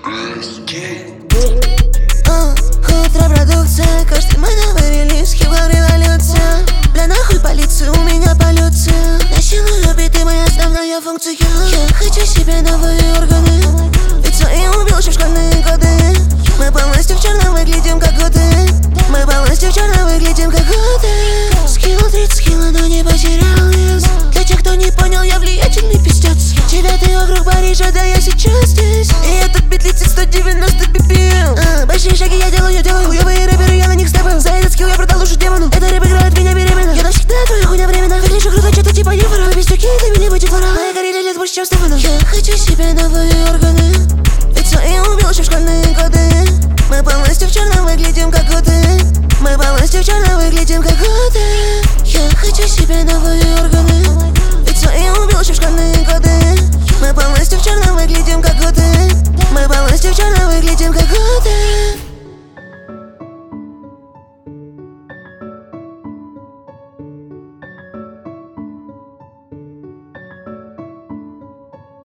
Контрпродукция, каждый мой новый релиз, хип-хоп революция. Бля, нахуй полицию, у меня полюция. Насилую биты, моя основная функция. Я хочу себе новые органы, ведь свои убил еще в школьные годы. Мы полностью в черном выглядим как годы. Мы полностью в черном выглядим как годы. Скинул 30 кило, но не потерял вес. Для тех, кто не понял, я влиятельный пиздец. 9-й округ Парижа, да я сейчас здесь. И этот бит летит 190 BPM. Большие шаги я делаю, хуёвые рэперы, я на них степаю. За этот скилл я продал душу демону. Это рэп играет меня беременна. Я навсегда твоя хуйня временно. Выгляжу круто, что-то типа Нефора. Без стуки, ты меня будет вора. Моя карьера лет больше, чем Стефана. Я хочу себе новые органы,